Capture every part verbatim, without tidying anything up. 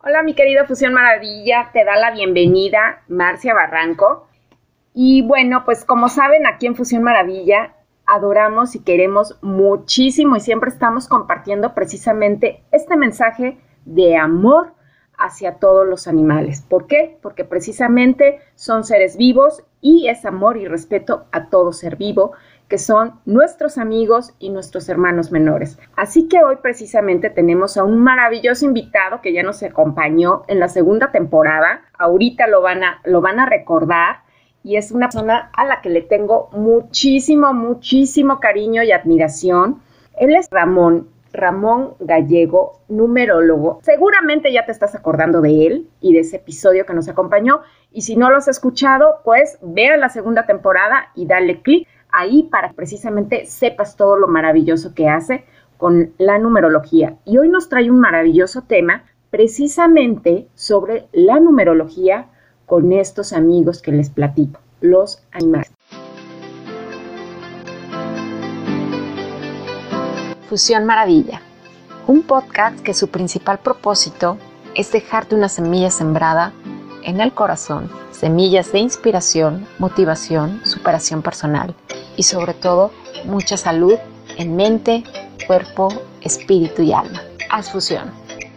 Hola, mi querido Fusión Maravilla, te da la bienvenida Marcia Barranco. Y bueno, pues como saben, aquí en Fusión Maravilla adoramos y queremos muchísimo y siempre estamos compartiendo precisamente este mensaje de amor hacia todos los animales. ¿Por qué? Porque precisamente son seres vivos y es amor y respeto a todo ser vivo, que son nuestros amigos y nuestros hermanos menores. Así que hoy precisamente tenemos a un maravilloso invitado que ya nos acompañó en la segunda temporada. Ahorita lo van a, lo van a recordar y es una persona a la que le tengo muchísimo, muchísimo cariño y admiración. Él es Ramón, Ramón Gallego, numerólogo. Seguramente ya te estás acordando de él y de ese episodio que nos acompañó. Y si no lo has escuchado, pues ve a la segunda temporada y dale clic ahí para que precisamente sepas todo lo maravilloso que hace con la numerología. Y hoy nos trae un maravilloso tema precisamente sobre la numerología con estos amigos que les platico, los animales. Fusión Maravilla, un podcast que su principal propósito es dejarte una semilla sembrada en el corazón, semillas de inspiración, motivación, superación personal y sobre todo mucha salud en mente, cuerpo, espíritu y alma. Haz fusión.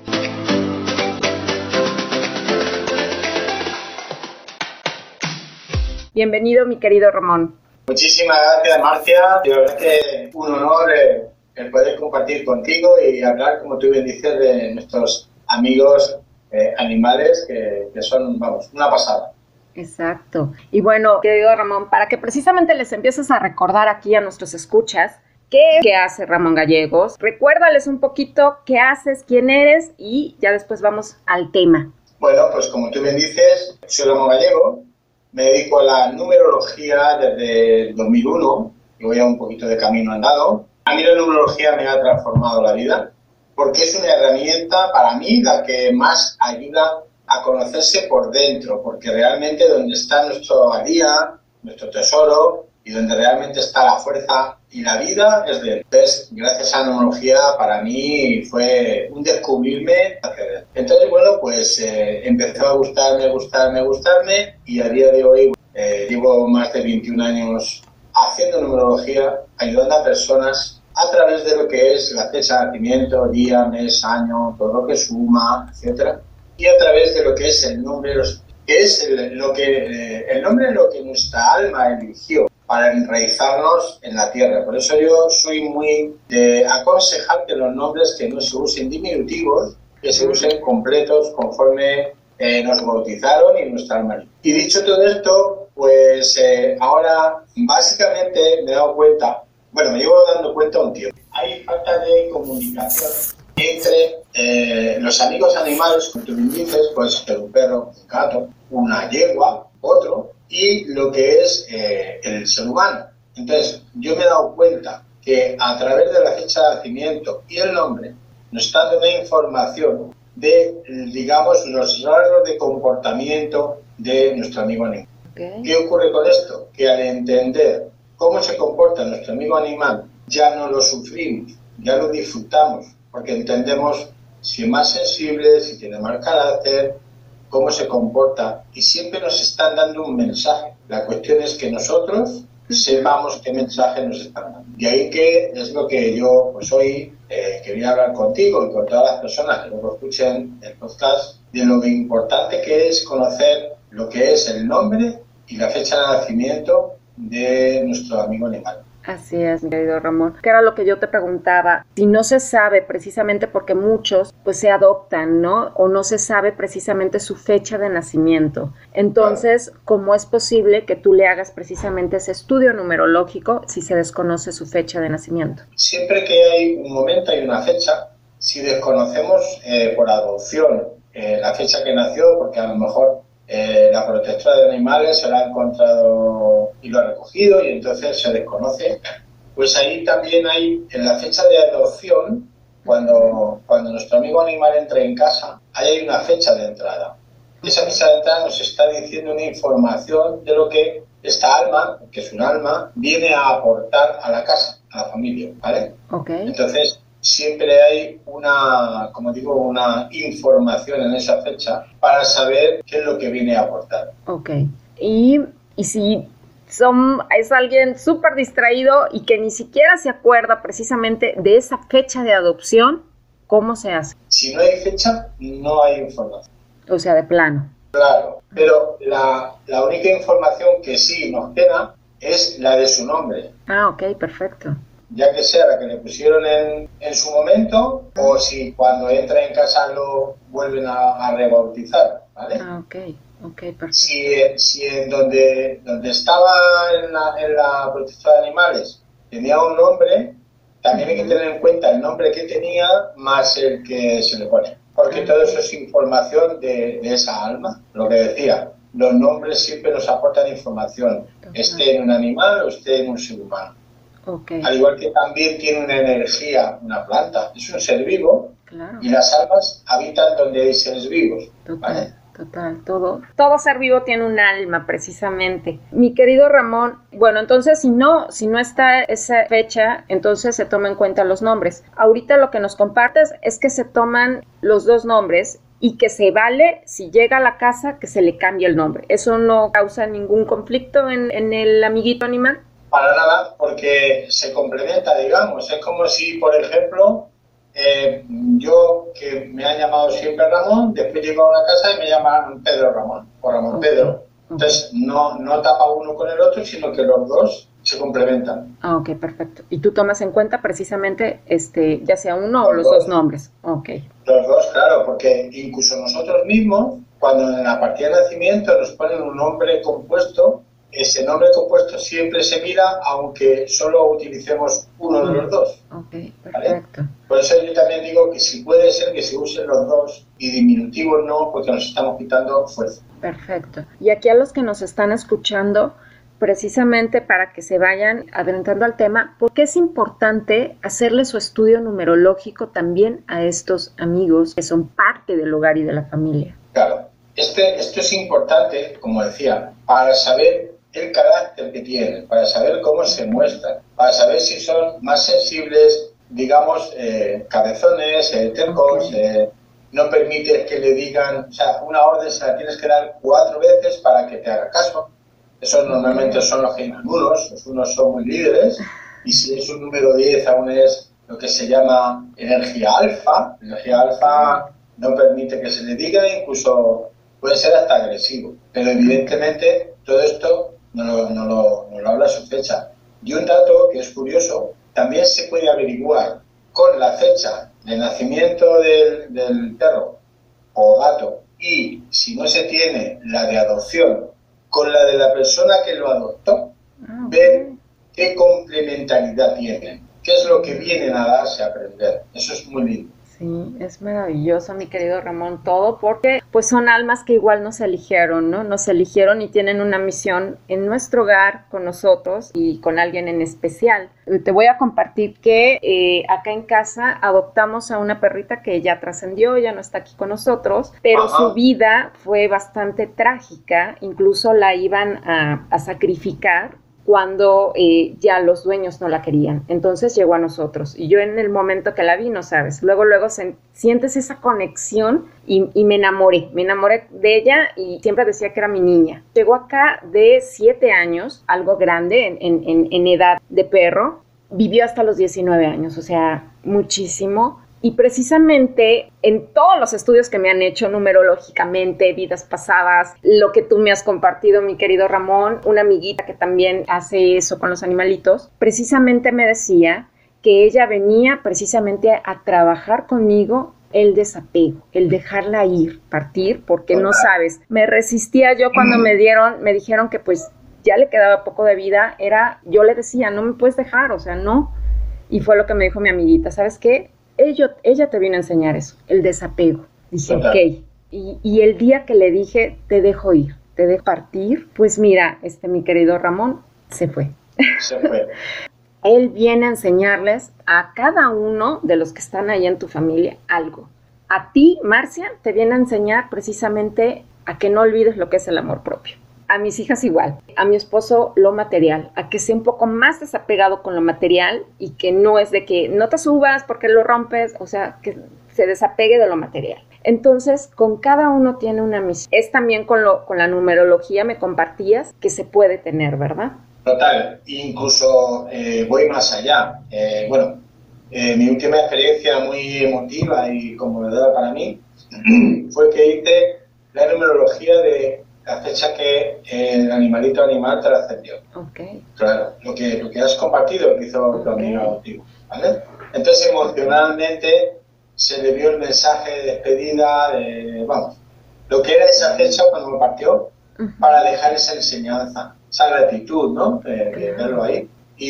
Bienvenido, mi querido Ramón. Muchísimas gracias, Marcia. De verdad que un honor eh, el poder compartir contigo y hablar, como tú bien dices, de nuestros amigos eh, animales que, que son, vamos, una pasada. Exacto. Y bueno, querido Ramón, para que precisamente les empieces a recordar aquí a nuestros escuchas qué, qué hace Ramón Gallegos, recuérdales un poquito qué haces, quién eres y ya después vamos al tema. Bueno, pues como tú bien dices, soy Ramón Gallego, me dedico a la numerología desde el dos mil uno, y voy a un poquito de camino andado. A mí la numerología me ha transformado la vida porque es una herramienta para mí la que más ayuda a conocerse por dentro, porque realmente donde está nuestro día, nuestro tesoro y donde realmente está la fuerza y la vida es de él. Entonces, gracias a la numerología para mí fue un descubrirme. Entonces, bueno, pues eh, empezó a gustarme, gustarme, gustarme y a día de hoy eh, llevo más de veintiún años haciendo numerología, ayudando a personas a través de lo que es la fecha de nacimiento, día, mes, año, todo lo que suma, etcétera. Y a través de lo que es el nombre, que es el, lo que, eh, el nombre es lo que nuestra alma eligió para enraizarnos en la tierra. Por eso yo soy muy de aconsejar que los nombres que no se usen diminutivos, que se usen completos conforme eh, nos bautizaron y nuestra alma. Y dicho todo esto, pues eh, ahora básicamente me he dado cuenta, bueno, me llevo dando cuenta un tiempo. Hay falta de comunicación entre eh, los amigos animales, como tú me dices, puede ser un perro, un gato, una yegua, otro, y lo que es eh, el ser humano. Entonces, yo me he dado cuenta que a través de la fecha de nacimiento y el nombre nos están dando una información de, digamos, los rasgos de comportamiento de nuestro amigo animal. Okay. ¿Qué ocurre con esto? Que al entender cómo se comporta nuestro amigo animal, ya no lo sufrimos, ya lo disfrutamos, porque entendemos si es más sensible, si tiene mal carácter, cómo se comporta, y siempre nos están dando un mensaje. La cuestión es que nosotros sepamos qué mensaje nos están dando. Y ahí que es lo que yo pues hoy eh, quería hablar contigo y con todas las personas que luego escuchen el podcast, de lo importante que es conocer lo que es el nombre y la fecha de nacimiento de nuestro amigo animal. Así es, mi querido Ramón. Que era lo que yo te preguntaba. Si no se sabe precisamente porque muchos pues se adoptan, ¿no? O no se sabe precisamente su fecha de nacimiento. Entonces, ¿cómo es posible que tú le hagas precisamente ese estudio numerológico si se desconoce su fecha de nacimiento? Siempre que hay un momento, hay una fecha. Si desconocemos eh, por adopción eh, la fecha que nació, porque a lo mejor Eh, la protectora de animales se lo ha encontrado y lo ha recogido y entonces se desconoce, pues ahí también hay, en la fecha de adopción, cuando, cuando nuestro amigo animal entra en casa, ahí hay una fecha de entrada. Esa fecha de entrada nos está diciendo una información de lo que esta alma, que es un alma, viene a aportar a la casa, a la familia, ¿vale? Okay. Entonces, siempre hay una, como digo, una información en esa fecha para saber qué es lo que viene a aportar. Ok. Y, y si son, es alguien súper distraído y que ni siquiera se acuerda precisamente de esa fecha de adopción, ¿cómo se hace? Si no hay fecha, no hay información. O sea, de plano. Claro, pero la, la única información que sí nos queda es la de su nombre. Ah, ok, perfecto. Ya que sea la que le pusieron en, en su momento, o si cuando entra en casa lo vuelven a, a rebautizar, ¿vale? Ah, ok, ok, perfecto. Si, si en donde, donde estaba en la, en la protección de animales tenía un nombre, también hay que tener en cuenta el nombre que tenía más el que se le pone. Porque todo eso es información de, de esa alma. Lo que decía, los nombres siempre nos aportan información, esté en un animal o esté en un ser humano. Okay. Al igual que también tiene una energía, una planta, es un ser vivo, claro. Y las almas habitan donde hay seres vivos. Total, ¿vale? total, todo, todo ser vivo tiene un alma, precisamente. Mi querido Ramón, bueno, entonces si no, si no está esa fecha, entonces se toma en cuenta los nombres. Ahorita lo que nos compartes es que se toman los dos nombres y que se vale, si llega a la casa, que se le cambie el nombre. ¿Eso no causa ningún conflicto en, en el amiguito animal? Para nada, porque se complementa, digamos. Es como si, por ejemplo, eh, yo, que me han llamado siempre Ramón, después llego a una casa y me llaman Pedro Ramón, o Ramón okay. Pedro. Entonces, no, no tapa uno con el otro, sino que los dos se complementan. Ah, ok, perfecto. Y tú tomas en cuenta precisamente, este, ya sea uno los o los dos. dos nombres. Ok. Los dos, claro, porque incluso nosotros mismos, cuando en la partida de nacimiento nos ponen un nombre compuesto, ese nombre compuesto siempre se mira, aunque solo utilicemos uno de los dos. Ok, perfecto. ¿Vale? Por eso yo también digo que si puede ser que se usen los dos y diminutivos no, porque nos estamos quitando fuerza. Perfecto. Y aquí a los que nos están escuchando, precisamente para que se vayan adelantando al tema, porque es importante hacerle su estudio numerológico también a estos amigos que son parte del hogar y de la familia. Claro, este, esto es importante, como decía, para saber el carácter que tienen, para saber cómo se muestran, para saber si son más sensibles, digamos, eh, cabezones, eh, tercos, okay. eh, no permites que le digan, o sea, una orden se la tienes que dar cuatro veces para que te haga caso. Esos normalmente son los genialudos, los unos son muy líderes, y si es un número diez aún es lo que se llama energía alfa. Energía alfa no permite que se le diga, incluso puede ser hasta agresivo, pero evidentemente todo esto no lo, no lo, no lo habla su fecha. Y un dato que es curioso, también se puede averiguar con la fecha de nacimiento del, del perro o gato, y si no se tiene la de adopción con la de la persona que lo adoptó, ah, okay. ver qué complementariedad tienen, qué es lo que vienen a darse a aprender. Eso es muy lindo. Sí, es maravilloso, mi querido Ramón, todo porque pues son almas que igual nos eligieron, ¿no? Nos eligieron y tienen una misión en nuestro hogar con nosotros y con alguien en especial. Te voy a compartir que eh, acá en casa adoptamos a una perrita que ya trascendió, ya no está aquí con nosotros, pero Ajá. su vida fue bastante trágica, incluso la iban a, a sacrificar cuando eh, ya los dueños no la querían. Entonces llegó a nosotros. Y yo en el momento que la vi, no sabes, luego, luego se, sientes esa conexión y, y me enamoré. Me enamoré de ella y siempre decía que era mi niña. Llegó acá de siete años, algo grande en, en, en, en edad de perro. Vivió hasta los diecinueve años, o sea, muchísimo. Y precisamente en todos los estudios que me han hecho numerológicamente, vidas pasadas, lo que tú me has compartido, mi querido Ramón, una amiguita que también hace eso con los animalitos, precisamente me decía que ella venía precisamente a, a trabajar conmigo el desapego, el dejarla ir, partir, porque no sabes, me resistía yo cuando me dieron, me dijeron que pues ya le quedaba poco de vida, era, yo le decía, no me puedes dejar, o sea, no, y fue lo que me dijo mi amiguita, ¿sabes qué? Ella, ella te vino a enseñar eso, el desapego. Dije, ok. Y, y el día que le dije, te dejo ir, te dejo partir, pues mira, este, mi querido Ramón, se fue. Se fue. Él viene a enseñarles a cada uno de los que están ahí en tu familia algo. A ti, Marcia, te viene a enseñar precisamente a que no olvides lo que es el amor propio. A mis hijas igual, a mi esposo lo material, a que sea un poco más desapegado con lo material y que no es de que no te subas porque lo rompes, o sea, que se desapegue de lo material. Entonces, con cada uno tiene una misión. Es también con, lo, con la numerología, me compartías, que se puede tener, ¿verdad? Total, incluso eh, voy más allá. Eh, bueno, eh, mi última experiencia muy emotiva y conmovedora para mí fue que hice la numerología de la fecha que el animalito animal trascendió. Okay. Claro, lo que, lo que has compartido, que hizo tu Okay. amiga contigo, ¿vale? Entonces, emocionalmente, se le vio el mensaje de despedida, de, vamos, lo que era esa fecha cuando me partió, uh-huh, para dejar esa enseñanza, esa gratitud, ¿no? De, de verlo ahí.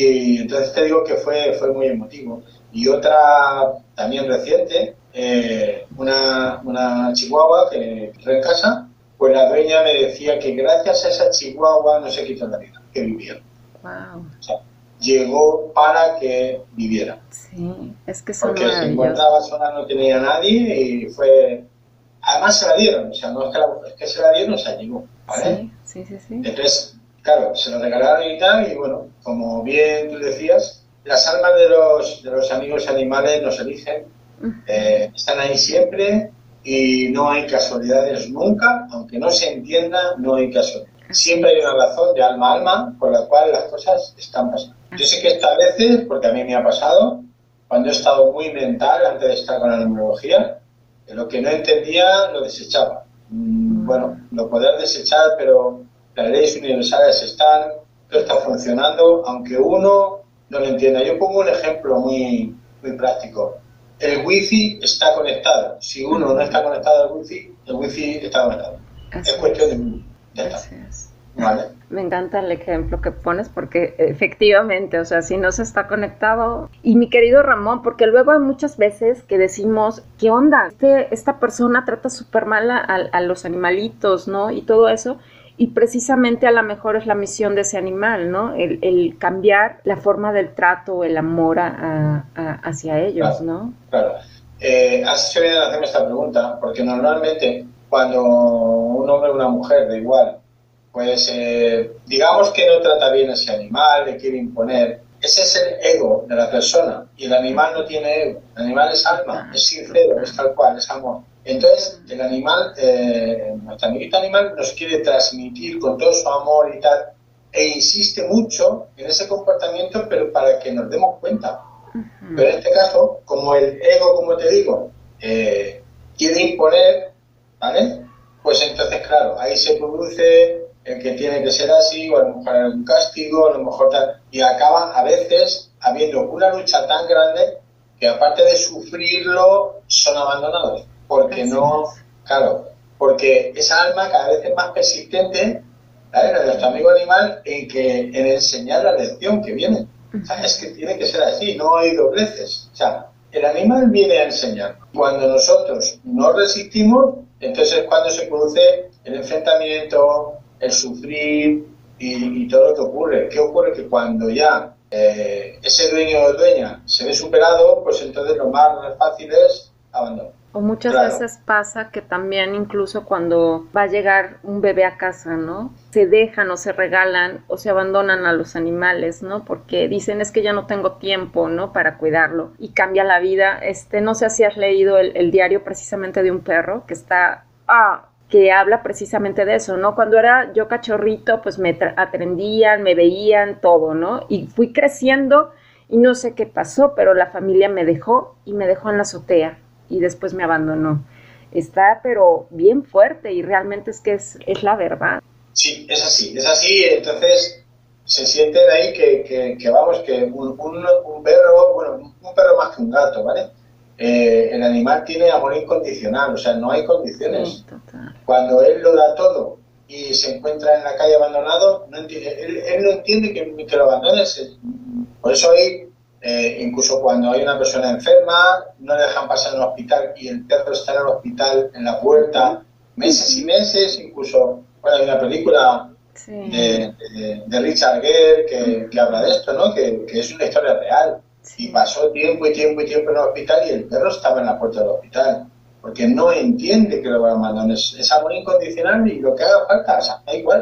Y entonces te digo que fue, fue muy emotivo. Y otra, también reciente, eh, una, una chihuahua que entró en casa, pues la dueña me decía que gracias a esa chihuahua no se quitó la vida, que vivía. Wow. O sea, llegó para que viviera. Sí, es que son porque se encontraba sola, no tenía nadie y fue... Además se la dieron, o sea, no es que, la, es que se la dieron, o sea, llegó, ¿vale? Sí, sí, sí, sí. Entonces, claro, se lo regalaron y tal, y bueno, como bien tú decías, las almas de los, de los amigos animales nos eligen, uh-huh, eh, están ahí siempre y no hay casualidades nunca, aunque no se entienda, no hay casualidades. Siempre hay una razón de alma a alma por la cual las cosas están pasando. Yo sé que esta veces, porque a mí me ha pasado, cuando he estado muy mental antes de estar con la numerología, lo que no entendía lo desechaba. Mm, bueno, lo podrás desechar, pero las leyes universales están, todo está funcionando, aunque uno no lo entienda. Yo pongo un ejemplo muy, muy práctico. El wifi está conectado. Si uno no está conectado al wifi, el wifi está conectado. Así es cuestión de... Ya está. Así es. Vale. Me encanta el ejemplo que pones porque efectivamente, o sea, si no se está conectado. Y mi querido Ramón, porque luego hay muchas veces que decimos, ¿qué onda? Este, esta persona trata súper mal a, a los animalitos, ¿no? Y todo eso. Y precisamente a lo mejor es la misión de ese animal, ¿no? El, el cambiar la forma del trato, el amor a, a, hacia ellos, claro, ¿no? Claro. Eh, has hecho bien en hacerme esta pregunta, porque normalmente cuando un hombre o una mujer, da igual, pues eh, digamos que no trata bien a ese animal, le quiere imponer. Ese es el ego de la persona y el animal no tiene ego. El animal es alma, es sincero, es tal cual, es amor. Entonces, el animal, eh, nuestro amiguito animal nos quiere transmitir con todo su amor y tal, e insiste mucho en ese comportamiento, pero para que nos demos cuenta. Uh-huh. Pero en este caso, como el ego, como te digo, eh, quiere imponer, ¿vale? Pues entonces, claro, ahí se produce el que tiene que ser así, o a lo mejor algún castigo, a lo mejor tal, y acaba a veces habiendo una lucha tan grande que aparte de sufrirlo, son abandonados. Porque no, claro, porque esa alma cada vez es más persistente, ¿vale? De nuestro amigo animal en que en enseñar la lección que viene. O sea, es que tiene que ser así, no hay dobleces. O sea, el animal viene a enseñar. Cuando nosotros no resistimos, entonces es cuando se produce el enfrentamiento, el sufrir y, y todo lo que ocurre. ¿Qué ocurre? Que cuando ya eh, ese dueño o dueña se ve superado, pues entonces lo más fácil es abandonar. O muchas claro. veces pasa que también incluso cuando va a llegar un bebé a casa, ¿no? Se dejan o se regalan o se abandonan a los animales, ¿no? Porque dicen es que ya no tengo tiempo, ¿no? Para cuidarlo y cambia la vida. Este, no sé si has leído el, el diario precisamente de un perro que está, ah, que habla precisamente de eso, ¿no? Cuando era yo cachorrito, pues me atendían, me veían, todo, ¿no? Y fui creciendo y no sé qué pasó, pero la familia me dejó y me dejó en la azotea. Y después me abandonó. Está, pero bien fuerte y realmente es que es, es la verdad. Sí, es así, es así. Entonces se siente de ahí que, que, que vamos, que un, un, un perro, bueno, un perro más que un gato, ¿vale? Eh, el animal tiene amor incondicional, o sea, no hay condiciones. Sí, total. Cuando él lo da todo y se encuentra en la calle abandonado, no entiende, él, él no entiende que, que lo abandones. Por eso hay... Eh, incluso cuando hay una persona enferma, no le dejan pasar en el hospital y el perro está en el hospital, en la puerta, meses y meses, incluso, bueno, hay una película sí. de, de, de Richard Gere que, que habla de esto, ¿no? Que, que es una historia real. Sí. Y pasó tiempo y tiempo y tiempo en el hospital y el perro estaba en la puerta del hospital, porque no entiende que lo abandonen. Es, es amor incondicional y lo que haga falta, o sea, da igual.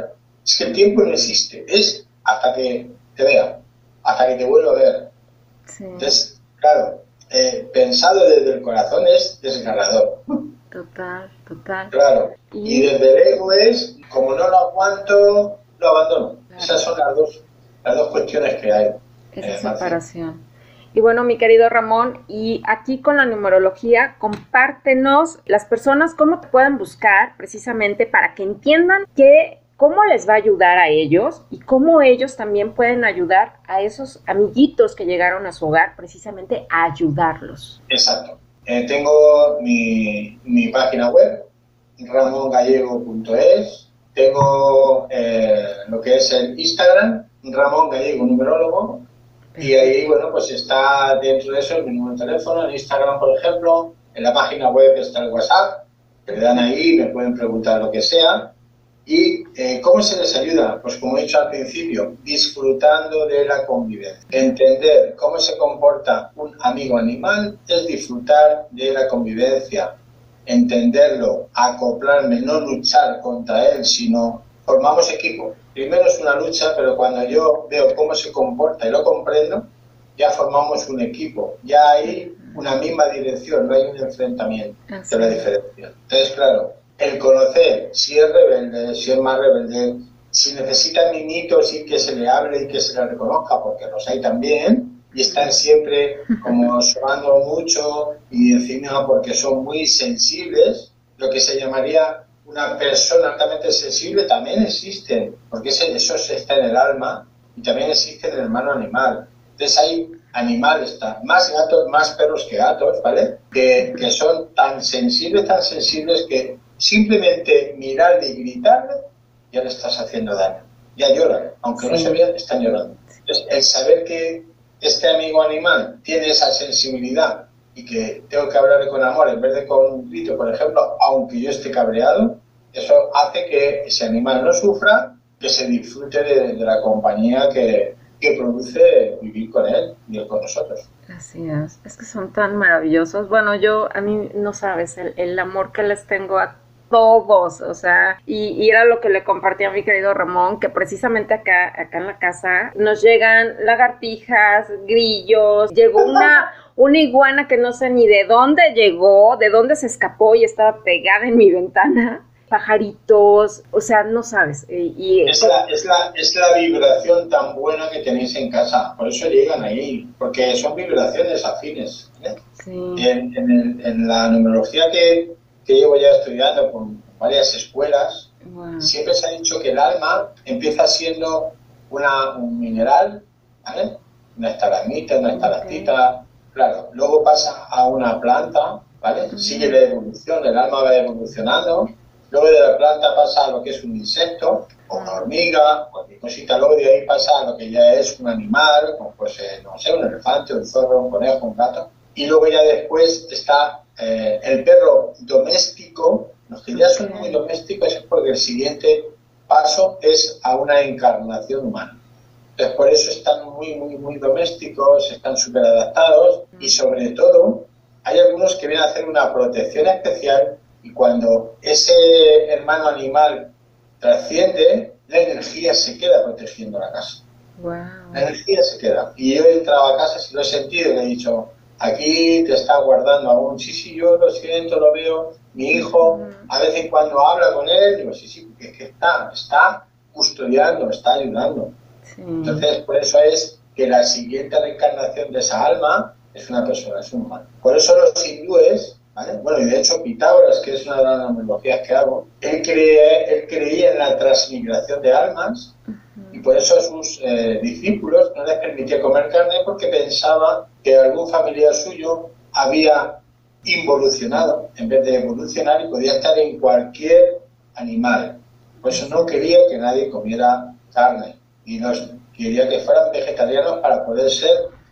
Es que el tiempo no existe, es hasta que te vea, hasta que te vuelva a ver. Sí. Entonces, claro, eh, pensado desde el corazón es desgarrador. Total, total. Claro, y, y desde el ego es, como no lo aguanto, lo abandono. Claro. Esas son las dos, las dos cuestiones que hay. Esa eh, separación. Y bueno, mi querido Ramón, y aquí con la numerología, compártenos las personas cómo te pueden buscar precisamente para que entiendan que cómo les va a ayudar a ellos y cómo ellos también pueden ayudar a esos amiguitos que llegaron a su hogar precisamente a ayudarlos. Exacto. Eh, tengo mi, mi página web, ramon gallego punto es. Tengo eh, lo que es el Instagram, Ramón Gallego Numerólogo. Y ahí, bueno, pues está dentro de eso mi número de teléfono, en Instagram, por ejemplo. En la página web está el WhatsApp, que le dan ahí, me pueden preguntar lo que sea. ¿Y eh, cómo se les ayuda? Pues como he dicho al principio, disfrutando de la convivencia. Entender cómo se comporta un amigo animal es disfrutar de la convivencia. Entenderlo, acoplarme, no luchar contra él, sino formamos equipo. Primero es una lucha, pero cuando yo veo cómo se comporta y lo comprendo, ya formamos un equipo. Ya hay una misma dirección, no hay un enfrentamiento de la diferencia. Entonces, claro, el conocer si es rebelde, si es más rebelde, si necesita mimitos y que se le hable y que se le reconozca, porque los hay también, y están siempre como sonando mucho y encima porque son muy sensibles, lo que se llamaría una persona altamente sensible también existen, porque ese, eso está en el alma y también existe en el hermano animal. Entonces hay animales, más gatos, más perros que gatos, ¿vale? Que, que son tan sensibles, tan sensibles que simplemente mirarle y gritarle ya le estás haciendo daño. Ya lloran, aunque sí. no se vean, están llorando. Entonces, el saber que este amigo animal tiene esa sensibilidad y que tengo que hablarle con amor en vez de con un grito, por ejemplo, aunque yo esté cabreado, eso hace que ese animal no sufra, que se disfrute de, de la compañía que, que produce vivir con él y él con nosotros. Así es, es que son tan maravillosos. Bueno, yo, a mí, no sabes, el, el amor que les tengo a todos, o sea, y, y era lo que le compartí a mi querido Ramón, que precisamente acá, acá en la casa nos llegan lagartijas, grillos, llegó una, una iguana que no sé ni de dónde llegó, de dónde se escapó y estaba pegada en mi ventana, pajaritos, o sea, no sabes. Y, y es, la, es, la, es la vibración tan buena que tenéis en casa, por eso llegan ahí, porque son vibraciones afines, ¿eh? Sí. En, en, el, en la numerología que que llevo ya estudiando con varias escuelas, wow. siempre se ha dicho que el alma empieza siendo una, un mineral, ¿vale? Una estalagmita, una estalactita, okay. claro, luego pasa a una planta, ¿vale? Uh-huh. Sigue la evolución, el alma va evolucionando, luego de la planta pasa a lo que es un insecto, o una hormiga, cualquier cosita, luego de ahí pasa a lo que ya es un animal, como pues, eh, no sé, un elefante, un zorro, un conejo, un gato, y luego ya después está Eh, el perro doméstico. Los que ya son muy domésticos es porque el siguiente paso es a una encarnación humana. Entonces por eso están muy, muy, muy domésticos, están súper adaptados y sobre todo hay algunos que vienen a hacer una protección especial y cuando ese hermano animal trasciende, la energía se queda protegiendo la casa. Wow. La energía se queda. Y yo he entrado a casa, si lo he sentido, y le he dicho, aquí te está guardando aún. Sí, sí, yo lo siento, lo veo. Mi hijo, a vez en cuando habla con él, digo, sí, sí, porque es que está, está custodiando, está ayudando. Sí. Entonces, por eso es que la siguiente reencarnación de esa alma es una persona, es un humano. Por eso los hindúes, ¿vale? Bueno, y de hecho Pitágoras, que es una de las numerologías que hago, él, cree, él creía en la transmigración de almas y por eso a sus eh, discípulos no les permitía comer carne porque pensaba que algún familiar suyo había involucionado en vez de evolucionar y podía estar en cualquier animal. Por eso no quería que nadie comiera carne y nos quería que fueran vegetarianos para poder ser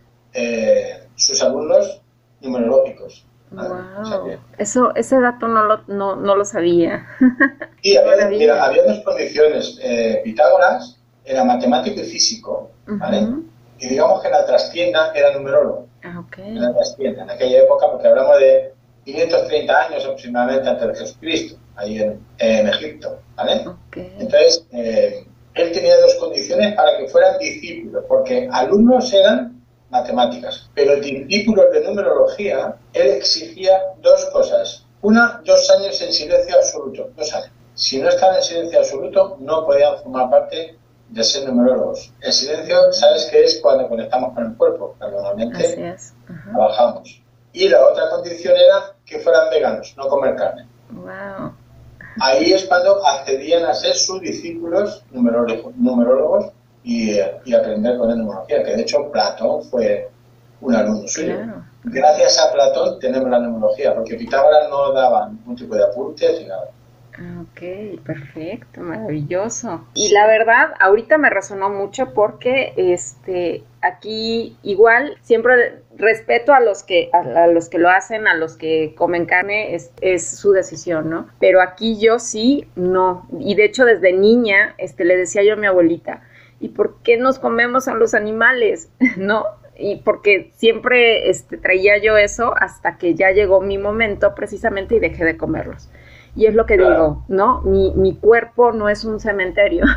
eh, sus alumnos numerológicos. Wow. O sea que, eso, ese dato no lo, no, no lo sabía. Y había, mira, había dos condiciones. Eh, Pitágoras era matemático y físico, ¿vale? Uh-huh. Y digamos que la trastienda era numerólogo. Ah, okay. En la trastienda, en aquella época, porque hablamos de quinientos treinta años aproximadamente antes de Jesucristo, ahí en, en Egipto, ¿vale? Okay. Entonces, eh, él tenía dos condiciones para que fueran discípulos, porque alumnos eran matemáticas, pero discípulos de numerología, él exigía dos cosas. Una, dos años en silencio absoluto, dos años. Si no estaban en silencio absoluto, no podían formar parte de ser numerólogos. El silencio, ¿sabes qué es? Cuando conectamos con el cuerpo, que normalmente trabajamos. Y la otra condición era que fueran veganos, no comer carne. Wow. Ahí es cuando accedían a ser sus discípulos numerólogos, numerólogos y, y aprender con la numerología, que de hecho Platón fue un alumno suyo. Claro. Gracias a Platón tenemos la numerología, porque Pitágoras no daba ningún tipo de apuntes ni nada. Ok, perfecto, maravilloso. Y la verdad, ahorita me resonó mucho porque este aquí igual siempre respeto a los que a, a los que lo hacen, a los que comen carne, es, es su decisión, ¿no? Pero aquí yo sí, no. Y de hecho desde niña este le decía yo a mi abuelita, ¿y por qué nos comemos a los animales? ¿No? Y porque siempre este, traía yo eso hasta que ya llegó mi momento precisamente y dejé de comerlos. Y es lo que claro. digo, ¿no? Mi, mi cuerpo no es un cementerio.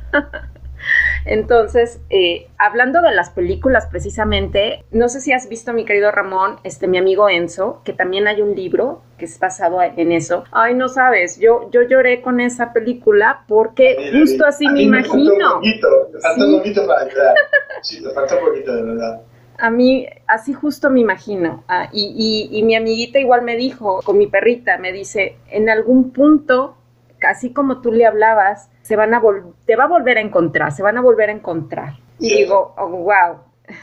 Entonces, eh, hablando de las películas precisamente, no sé si has visto, mi querido Ramón, este, mi amigo Enzo, que también hay un libro que es basado en eso. Ay, no sabes, yo, yo lloré con esa película porque sí, justo sí. así a me imagino. Me falta un poquito, me falta ¿Sí? un poquito para llorar. Sí, me falta un poquito, de verdad. A mí, así justo me imagino. Ah, y, y, y mi amiguita igual me dijo, con mi perrita, me dice, en algún punto, así como tú le hablabas, se van a vol- te va a volver a encontrar, se van a volver a encontrar. Y cierto. Digo, oh, wow.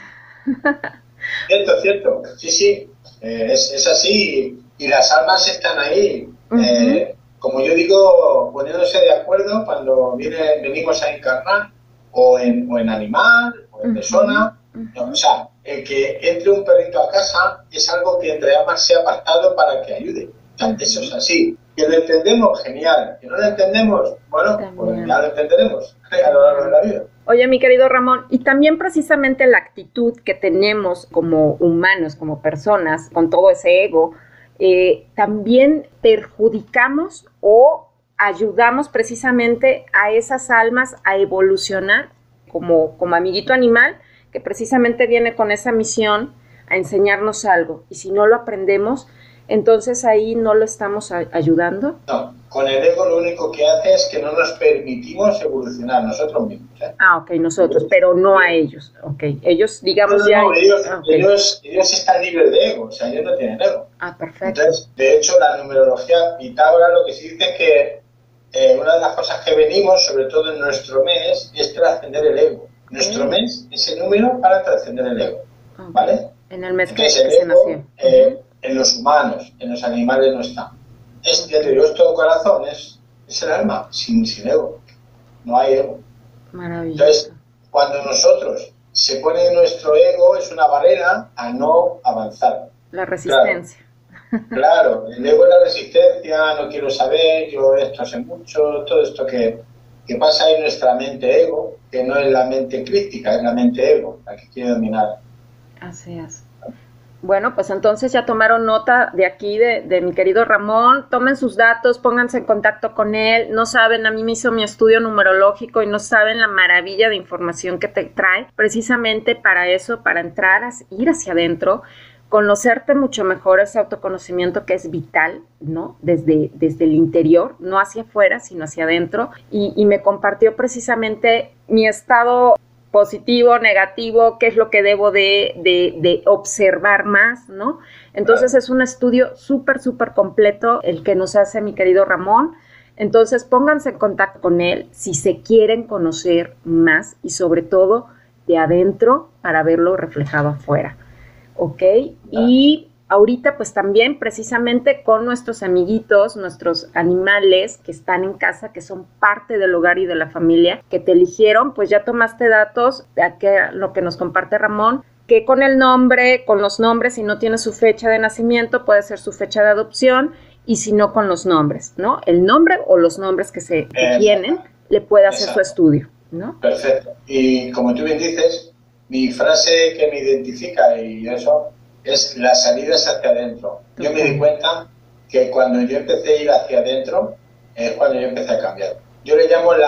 Cierto, cierto. Sí, sí. Eh, es, es así. Y, y las almas están ahí. Uh-huh. Eh, como yo digo, poniéndose de acuerdo cuando viene, venimos a encarnar, o en, o en animal, o en uh-huh. persona. Uh-huh. No, o sea, el que entre un perrito a casa es algo que entre ambas se ha pactado para que ayude. O sea, uh-huh. eso es así. Que lo entendemos, genial. Que no lo entendemos, bueno, también. Pues ya lo entenderemos a lo largo de la vida. Oye, mi querido Ramón, y también precisamente la actitud que tenemos como humanos, como personas, con todo ese ego, eh, también perjudicamos o ayudamos precisamente a esas almas a evolucionar como, como amiguito animal, que precisamente viene con esa misión a enseñarnos algo. Y si no lo aprendemos, entonces ahí no lo estamos a- ayudando. No, con el ego lo único que hace es que no nos permitimos evolucionar nosotros mismos. ¿eh? Ah, ok, nosotros, pero no a ellos. Ok, ellos, digamos, no, no, ya... No, ellos, ah, okay. ellos, ellos están libres de ego, o sea, ellos no tienen ego. Ah, perfecto. Entonces, de hecho, la numerología Pitágoras lo que se dice es que eh, una de las cosas que venimos, sobre todo en nuestro mes, es trascender el ego. Nuestro okay. mes es el número para trascender el ego, okay. ¿vale? En el mes Entonces, que, el que ego, se nació. Eh, uh-huh. En los humanos, en los animales no está. Es, ya te digo, es todo corazón, es, es el alma, sin, sin ego. No hay ego. Maravilloso. Entonces, cuando nosotros se pone nuestro ego, es una barrera a no avanzar. La resistencia. Claro, claro, el ego es la resistencia, no quiero saber, yo esto sé mucho, todo esto que, que pasa en nuestra mente ego, que no es la mente crítica, es la mente ego, la que quiere dominar. Así es. Bueno, pues entonces ya tomaron nota de aquí de, de mi querido Ramón, tomen sus datos, pónganse en contacto con él, no saben, a mí me hizo mi estudio numerológico y no saben la maravilla de información que te trae, precisamente para eso, para entrar, a ir hacia adentro, conocerte mucho mejor, ese autoconocimiento que es vital, ¿no? Desde, desde el interior, no hacia afuera, sino hacia adentro, y, y me compartió precisamente mi estado positivo, negativo, qué es lo que debo de, de, de observar más, ¿no? Entonces claro. Es un estudio súper, súper completo el que nos hace mi querido Ramón. Entonces pónganse en contacto con él si se quieren conocer más y sobre todo de adentro para verlo reflejado afuera, ¿ok? Claro. Y ahorita pues también precisamente con nuestros amiguitos, nuestros animales que están en casa, que son parte del hogar y de la familia, que te eligieron, pues ya tomaste datos de aquí, lo que nos comparte Ramón, que con el nombre, con los nombres, si no tiene su fecha de nacimiento, puede ser su fecha de adopción, y si no con los nombres, ¿no? El nombre o los nombres que se que tienen, le puede hacer Exacto. Su estudio, ¿no? Perfecto. Y como tú bien dices, mi frase que me identifica y eso es la salida hacia adentro. Yo me di cuenta que cuando yo empecé a ir hacia adentro es cuando yo empecé a cambiar. Yo le llamo la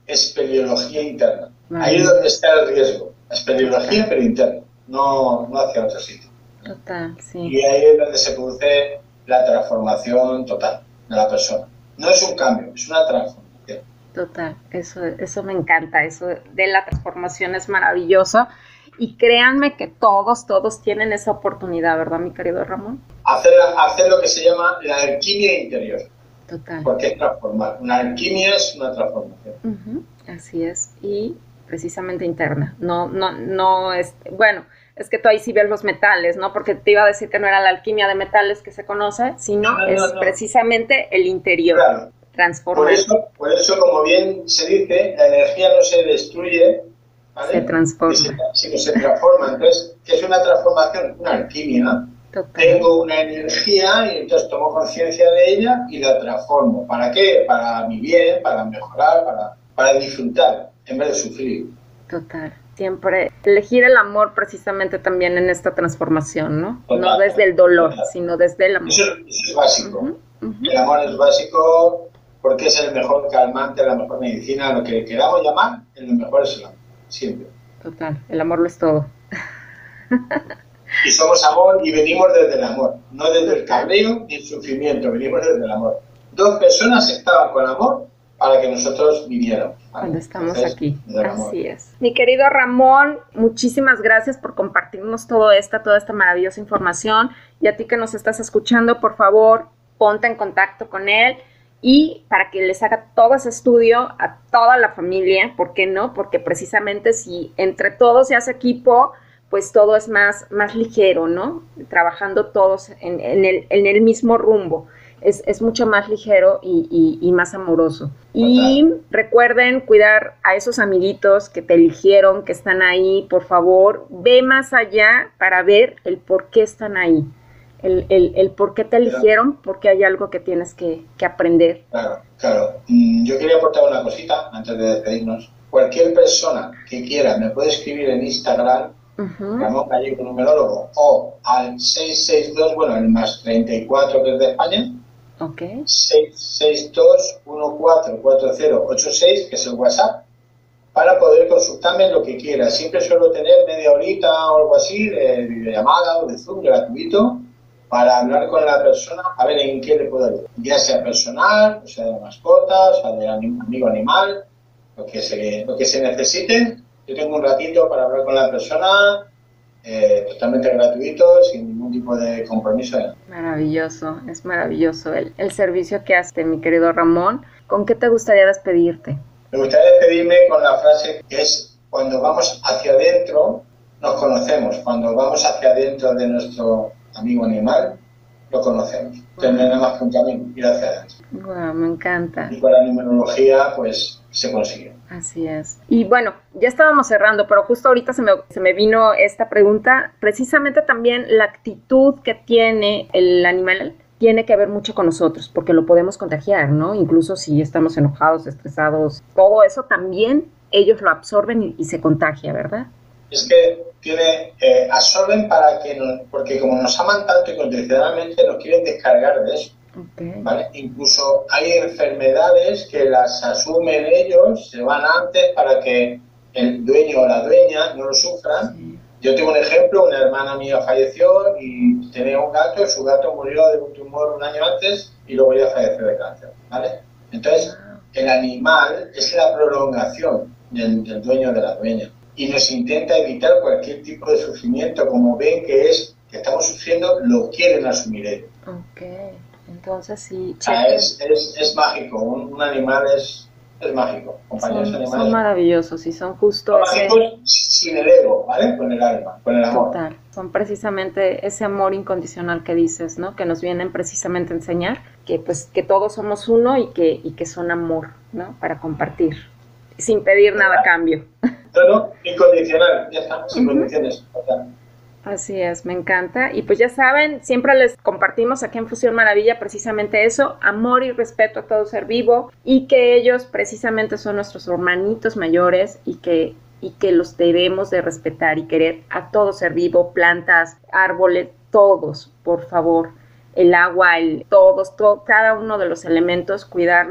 espeleología interna. Vale. Ahí es donde está el riesgo. Espeleología, pero interna, no, no hacia otro sitio. Total, sí. Y ahí es donde se produce la transformación total de la persona. No es un cambio, es una transformación. Total, eso, eso me encanta, eso de la transformación es maravilloso. Y créanme que todos, todos tienen esa oportunidad, ¿verdad, mi querido Ramón? Hacer, hacer lo que se llama la alquimia interior. Total. Porque es transformar. Una alquimia es una transformación. Uh-huh, así es. Y precisamente interna. No, no, no es... Bueno, es que tú ahí sí ves los metales, ¿no? Porque te iba a decir que no era la alquimia de metales que se conoce, sino no, no, es no. precisamente el interior. Claro. Transforma. Por eso, por eso, como bien se dice, la energía no se destruye, ¿vale? Se transforma. Sino se transforma. Entonces, ¿qué es una transformación? Una alquimia. Total. Tengo una energía y entonces tomo conciencia de ella y la transformo. ¿Para qué? Para mi bien, para mejorar, para, para disfrutar en vez de sufrir. Total. Siempre elegir el amor precisamente también en esta transformación, ¿no? Total, no desde el dolor, total. sino desde el amor. Eso, eso es básico. Uh-huh, uh-huh. El amor es básico porque es el mejor calmante, la mejor medicina, lo que queramos llamar, lo mejor es el amor, siempre. Total, el amor lo es todo. Y somos amor y venimos desde el amor, no desde el cabreo ni el sufrimiento, venimos desde el amor. Dos personas estaban con amor para que nosotros viniéramos. ¿Vale? Cuando estamos Entonces, aquí, amor. así es. Mi querido Ramón, muchísimas gracias por compartirnos todo esta, toda esta maravillosa información. Y a ti que nos estás escuchando, por favor, ponte en contacto con él y para que les haga todo ese estudio a toda la familia, ¿por qué no? Porque precisamente si entre todos se hace equipo, pues todo es más, más ligero, ¿no? Trabajando todos en, en, el, en el mismo rumbo. Es, es mucho más ligero y, y, y más amoroso. Y Total. Recuerden cuidar a esos amiguitos que te eligieron, que están ahí, por favor, ve más allá para ver el por qué están ahí. El, el, el por qué te eligieron, porque hay algo que tienes que, que aprender. Claro, claro. Yo quería aportar una cosita antes de despedirnos. Cualquier persona que quiera me puede escribir en Instagram, Uh-huh. Ramón Gallego Numerólogo, o al seis seis dos, bueno, el más treinta y cuatro que es de España, Ok. seis seis dos uno cuatro cuatro cero ocho seis, que es el WhatsApp, para poder consultarme lo que quiera. Siempre suelo tener media horita o algo así de videollamada o de Zoom gratuito para hablar con la persona, a ver en qué le puedo ayudar. Ya sea personal, o sea de mascotas, o sea de amigo animal, lo que se, lo que se necesite. Yo tengo un ratito para hablar con la persona, eh, totalmente gratuito, sin ningún tipo de compromiso. Maravilloso, es maravilloso el, el servicio que hace, mi querido Ramón. ¿Con qué te gustaría despedirte? Me gustaría despedirme con la frase que es: cuando vamos hacia adentro, nos conocemos. Cuando vamos hacia adentro de nuestro amigo animal, lo conocemos. Entonces no hay nada más que un camino, ir hacia adentro. Wow, me encanta. Y con la numerología, pues, se consigue. Así es. Y bueno, ya estábamos cerrando, pero justo ahorita se me, se me vino esta pregunta. Precisamente también la actitud que tiene el animal tiene que ver mucho con nosotros, porque lo podemos contagiar, ¿no? Incluso si estamos enojados, estresados, todo eso también ellos lo absorben y, y se contagia, ¿verdad? Es que tiene, eh, absorben para que nos, porque como nos aman tanto incondicionalmente, nos quieren descargar de eso. Okay. ¿Vale? Incluso hay enfermedades que las asumen ellos, se van antes para que el dueño o la dueña no lo sufran. Sí. Yo tengo un ejemplo, una hermana mía falleció y tenía un gato, su gato murió de un tumor un año antes y luego ya falleció de cáncer, ¿vale? Entonces, el animal es la prolongación del, del dueño o de la dueña y nos intenta evitar cualquier tipo de sufrimiento. Como ven que es que estamos sufriendo, lo quieren asumir ellos. Okay. Entonces, sí. Ah, es, es, es mágico, un, un animal es, es mágico. Compañeros son, animales. Son maravillosos y son justo. Son ese... mágicos sin el ego, ¿vale? Con el alma, con el amor. Total. Son precisamente ese amor incondicional que dices, ¿no? Que nos vienen precisamente a enseñar que, pues, que todos somos uno y que, y que son amor, ¿no? Para compartir, sin pedir nada a cambio. No, no, incondicional, ya está, sin uh-huh. condiciones. Total. Así es, me encanta. Y pues ya saben, siempre les compartimos aquí en Fusión Maravilla precisamente eso, amor y respeto a todo ser vivo, y que ellos precisamente son nuestros hermanitos mayores y que, y que los debemos de respetar y querer a todo ser vivo, plantas, árboles, todos, por favor. El agua, el, todos, todo, cada uno de los elementos, cuidarlo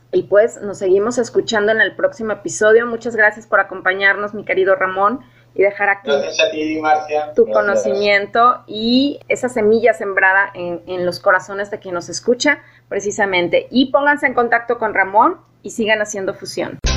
Y pues nos seguimos escuchando en el próximo episodio. Muchas gracias por acompañarnos, mi querido Ramón, y dejar aquí gracias a ti, Marcia. tu Gracias. Conocimiento y esa semilla sembrada en, en los corazones de quien nos escucha, precisamente. Y pónganse en contacto con Ramón y sigan haciendo fusión.